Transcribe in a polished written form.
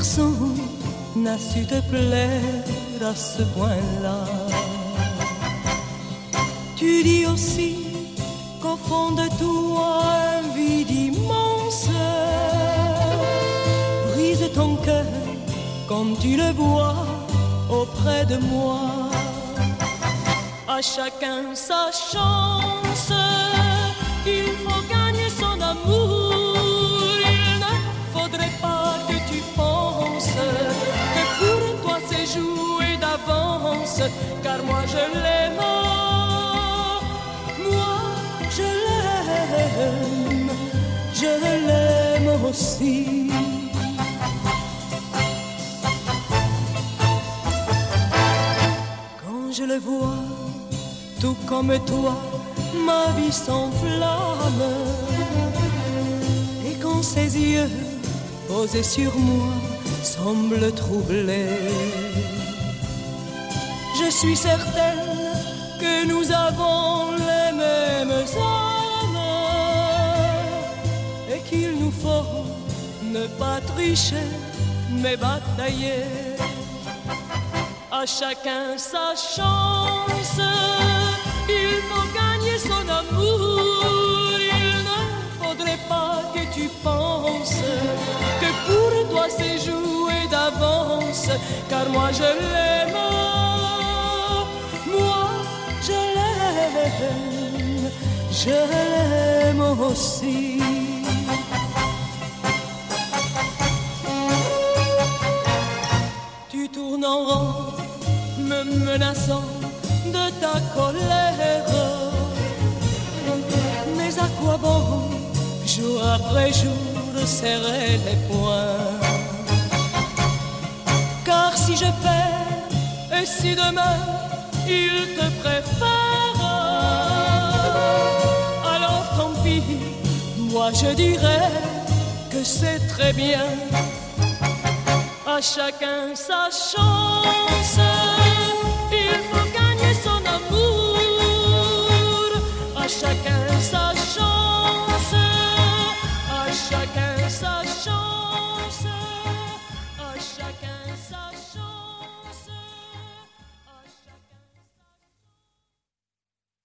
garçon n'a su te plaire à ce point-là. Tu dis aussi qu'au fond de toi un vide immense brise ton cœur comme tu le vois auprès de moi. À chacun sa chance, il faut gagner son amour. Il ne faudrait pas que tu penses que pour toi c'est joué d'avance, car moi je l'aime. Moi je l'aime aussi. Quand je le vois, tout comme toi, ma vie s'enflamme. Et quand ses yeux posés sur moi semblent troublés, je suis certaine que nous avons les mêmes âmes et qu'il nous faut ne pas tricher mais batailler. À chacun sa chance, il faut gagner son amour. Il ne faudrait pas que tu penses que pour toi c'est joué d'avance, car moi je l'aime. Moi je l'aime aussi. Tu tournes en rond, me menaçant de ta colère. Mais à quoi bon, jour après jour, serrer les poings? Car si je perds, et si demain il te préfère, alors tant pis, moi je dirais que c'est très bien. À chacun sa chance, il faut gagner son amour. À chacun